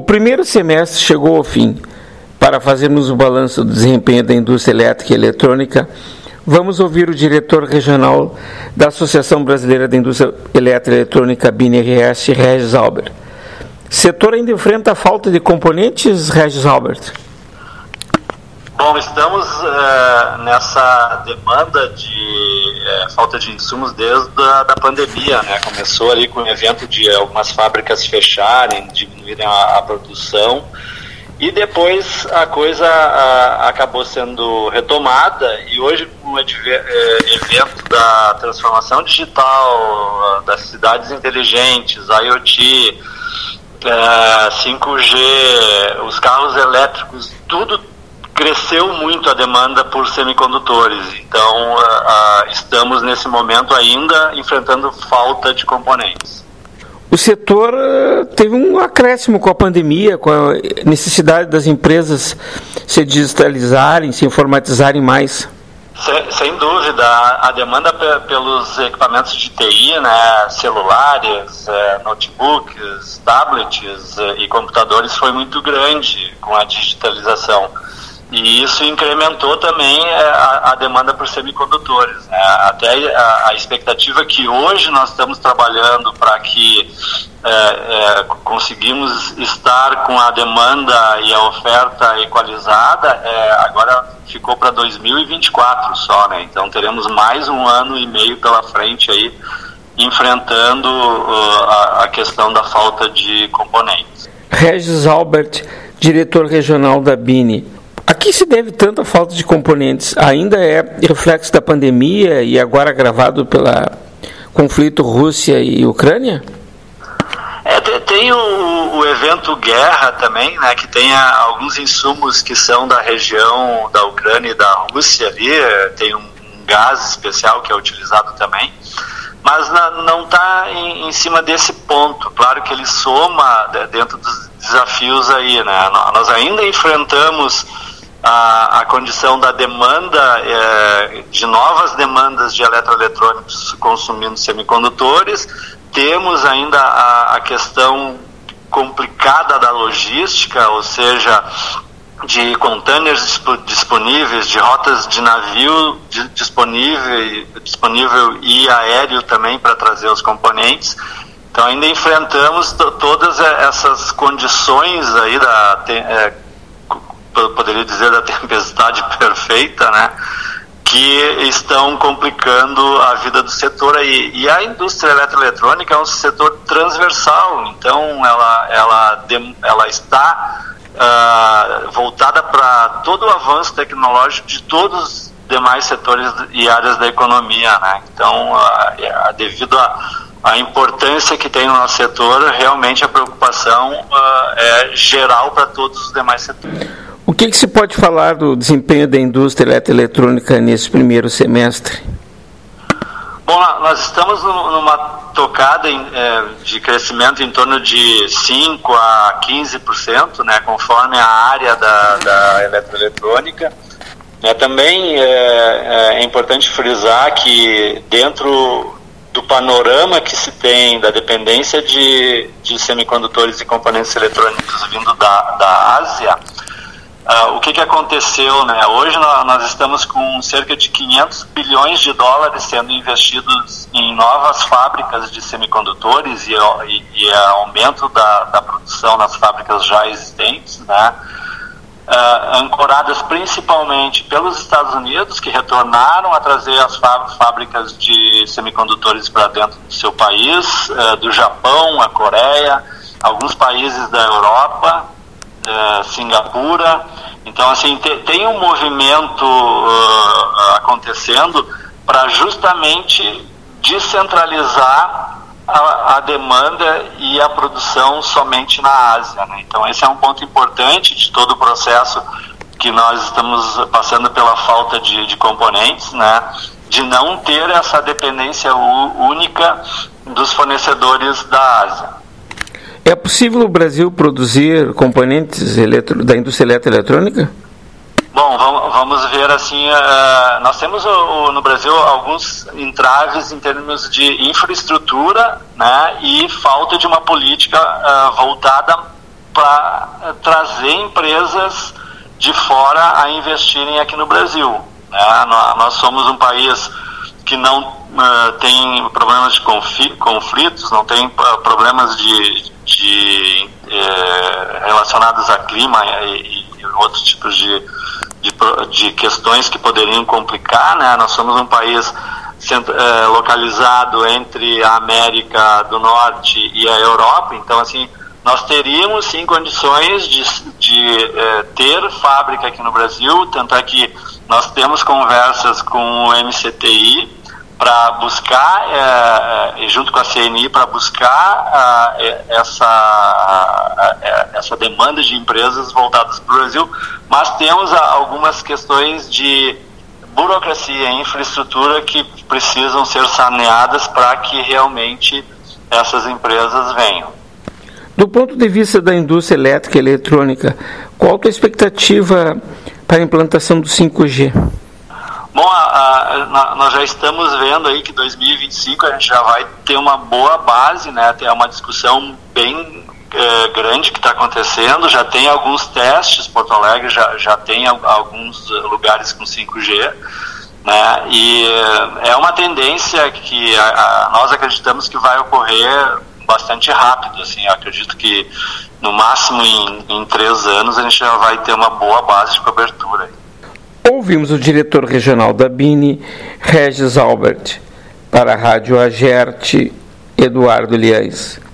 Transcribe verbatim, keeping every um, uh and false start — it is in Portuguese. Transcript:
primeiro semestre chegou ao fim. Para fazermos o balanço do desempenho da indústria elétrica e eletrônica, vamos ouvir o diretor regional da Associação Brasileira da Indústria Elétrica e Eletrônica, B I N R S, Regis Albert. Setor ainda enfrenta a falta de componentes, Regis Albert? Bom, estamos uh, nessa demanda de uh, falta de insumos desde a da pandemia, né? Começou ali com o evento de algumas fábricas fecharem, diminuírem a, a produção, e depois a coisa uh, acabou sendo retomada, e hoje com o evento da transformação digital, uh, das cidades inteligentes, IoT, uh, cinco G, os carros elétricos, tudo cresceu muito a demanda por semicondutores. Então, uh, uh, estamos nesse momento ainda enfrentando falta de componentes. O setor uh, teve um acréscimo com a pandemia, com a necessidade das empresas se digitalizarem, se informatizarem mais. Sem, sem dúvida, a, a demanda pe, pelos equipamentos de T I, né, celulares, eh, notebooks, tablets eh, e computadores foi muito grande com a digitalização. E isso incrementou também a, a demanda por semicondutores, né? Até a, a expectativa que hoje nós estamos trabalhando para que é, é, conseguimos estar com a demanda e a oferta equalizada, é, agora ficou para dois mil e vinte e quatro só, né? Então teremos mais um ano e meio pela frente aí, enfrentando uh, a, a questão da falta de componentes. Regis Albert, diretor regional da B I N. A que se deve tanta falta de componentes? Ainda é reflexo da pandemia e agora agravado pelo conflito Rússia e Ucrânia? É, tem o, o evento guerra também, né, que tem a, alguns insumos que são da região da Ucrânia e da Rússia ali, tem um, um gás especial que é utilizado também, mas na, não está em, em cima desse ponto. Claro que ele soma dentro dos desafios aí, né? Nós ainda enfrentamos A, a condição da demanda, é, de novas demandas de eletroeletrônicos consumindo semicondutores, temos ainda a, a questão complicada da logística, ou seja, de containers disponíveis, de rotas de navio disponível, disponível e aéreo também para trazer os componentes. Então ainda enfrentamos t- todas essas condições aí da... É, poderia dizer da tempestade perfeita, né, que estão complicando a vida do setor aí. E a indústria eletroeletrônica é um setor transversal, então ela, ela, ela está uh, voltada para todo o avanço tecnológico de todos os demais setores e áreas da economia, né? Então, uh, devido a a importância que tem no nosso setor, realmente a preocupação uh, é geral para todos os demais setores. O que, que se pode falar do desempenho da indústria eletroeletrônica nesse primeiro semestre? Bom, nós estamos numa tocada em, é, de crescimento em torno de cinco a quinze por cento, né, conforme a área da, da eletroeletrônica. É, também é, é importante frisar que dentro do panorama que se tem da dependência de, de semicondutores e componentes eletrônicos vindo da, da Ásia, Uh, o que, que aconteceu, né? Hoje nós, nós estamos com cerca de quinhentos bilhões de dólares sendo investidos em novas fábricas de semicondutores e, e, e aumento da, da produção nas fábricas já existentes, né? Uh, ancoradas principalmente pelos Estados Unidos, que retornaram a trazer as fábricas de semicondutores para dentro do seu país, uh, do Japão, a Coreia, alguns países da Europa, uh, Singapura. Então, assim, te, tem um movimento uh, acontecendo para justamente descentralizar a, a demanda e a produção somente na Ásia, né? Então, esse é um ponto importante de todo o processo que nós estamos passando pela falta de, de componentes, né? De não ter essa dependência única dos fornecedores da Ásia. É possível o Brasil produzir componentes eletro, da indústria eletroeletrônica? Bom, vamos, vamos ver assim, uh, nós temos o, o, no Brasil alguns entraves em termos de infraestrutura, né, e falta de uma política uh, voltada para uh, trazer empresas de fora a investirem aqui no Brasil. Né? Nós, nós somos um país que não uh, tem problemas de conflitos, não tem uh, problemas de, de, uh, relacionados a clima e, e outros tipos de, de, de questões que poderiam complicar. Né? Nós somos um país cent, uh, localizado entre a América do Norte e a Europa, então assim, nós teríamos sim condições de, de uh, ter fábrica aqui no Brasil, tanto é que nós temos conversas com o M C T I para buscar, é, é, junto com a C N I, para buscar é, essa, é, essa demanda de empresas voltadas para o Brasil, mas temos algumas questões de burocracia e infraestrutura que precisam ser saneadas para que realmente essas empresas venham. Do ponto de vista da indústria elétrica e eletrônica, qual a tua expectativa para a implantação do cinco G? Bom, a, a, nós já estamos vendo aí que dois mil e vinte e cinco a gente já vai ter uma boa base, né? Tem uma discussão bem é, grande que está acontecendo, já tem alguns testes, Porto Alegre já, já tem alguns lugares com cinco G, né? E é uma tendência que a, a, nós acreditamos que vai ocorrer bastante rápido, assim, eu acredito que no máximo em, em três anos a gente já vai ter uma boa base de cobertura aí. Ouvimos o diretor regional da B I N, Regis Albert. Para a Rádio Agerte, Eduardo Liães.